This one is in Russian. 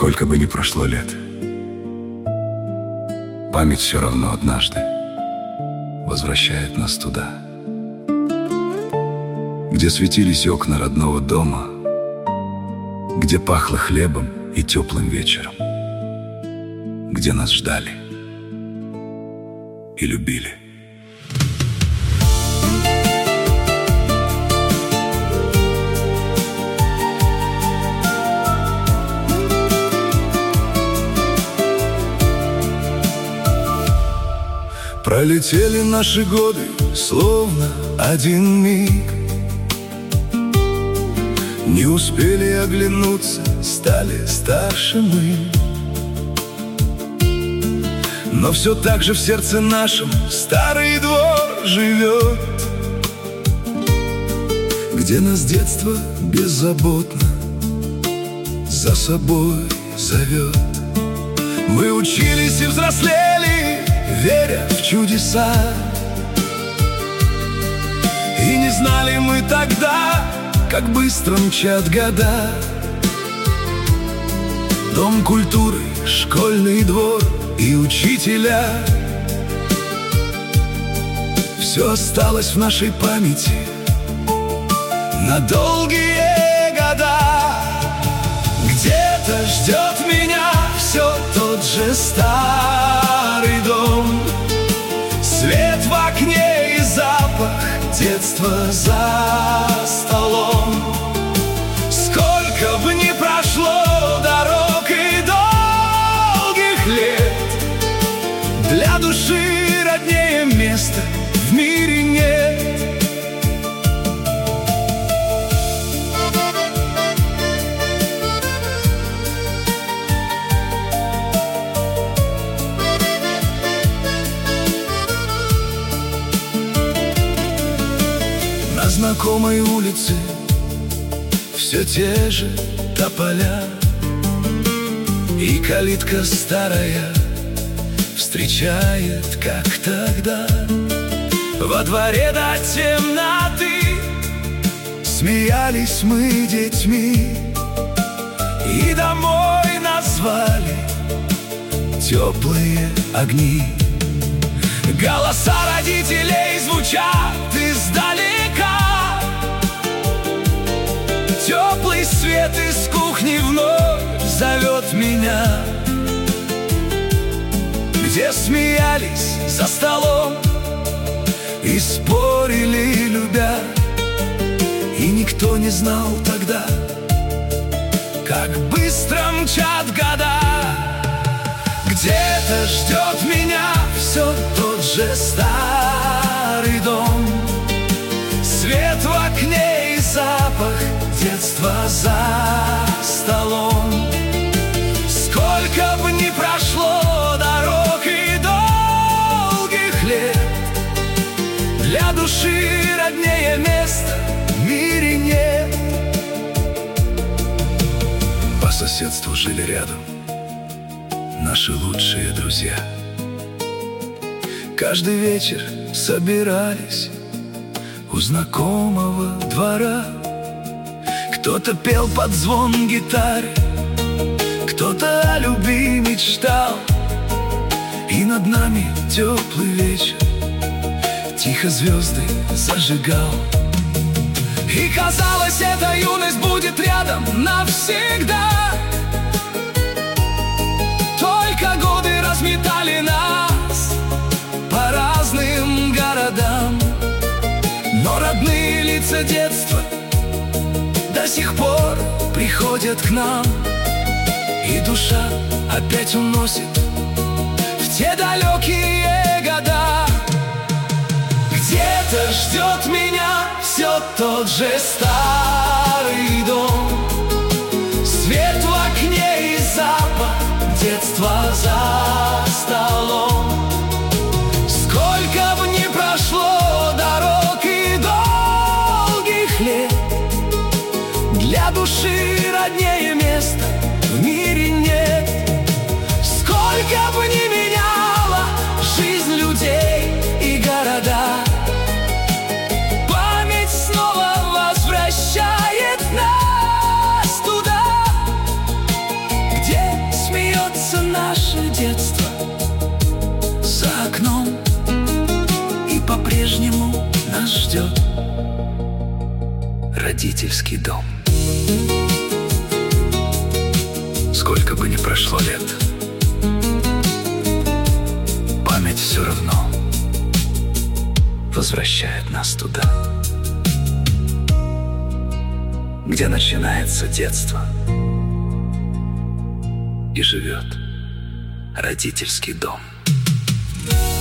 Сколько бы ни прошло лет, память все равно однажды возвращает нас туда, где светились окна родного дома, где пахло хлебом и теплым вечером, где нас ждали и любили. Пролетели наши годы, словно один миг. Не успели оглянуться, стали старше мы. Но все так же в сердце нашем старый двор живет, где нас детство беззаботно за собой зовет. Мы учились и взрослели, веря в чудеса. И не знали мы тогда, как быстро мчат года. Дом культуры, школьный двор и учителя — все осталось в нашей памяти на долгие года. Где-то ждет меня все тот же старый дом, свет в окне и запах детства за столом. Сколько бы ни прошло дорог и долгих лет, для души роднее места в мире нет. На знакомой улице все те же тополя, и калитка старая встречает, как тогда. Во дворе до темноты смеялись мы детьми, и домой назвали теплые огни. Голоса родителей звучат издалека, теплый свет из кухни вновь зовет меня, где смеялись за столом и спорили, любя. И никто не знал тогда, как быстро мчат года. Где-то ждет меня все тот же старый дом, свет в окне и запах детства за столом. Сколько бы ни прошло дорог и долгих лет, для души роднее места в мире нет. По соседству жили рядом наши лучшие друзья. Каждый вечер собирались у знакомого двора. Кто-то пел под звон гитары, кто-то о любви мечтал. И над нами теплый вечер тихо звезды зажигал. И казалось, эта юность будет рядом навсегда. Только годы разметали нас по разным городам, но родные лица детства до сих пор приходят к нам, и душа опять уносит в те далекие года. Где-то ждет меня все тот же старый дом, свет в окне и запах детства за столом. Сколько бы ни прошло дорог и долгих лет, для души роднее места в мире нет. Сколько бы ни меняла жизнь людей и города, память снова возвращает нас туда, где ждет родительский дом. Сколько бы ни прошло лет, память все равно возвращает нас туда, где начинается детство и живет родительский дом.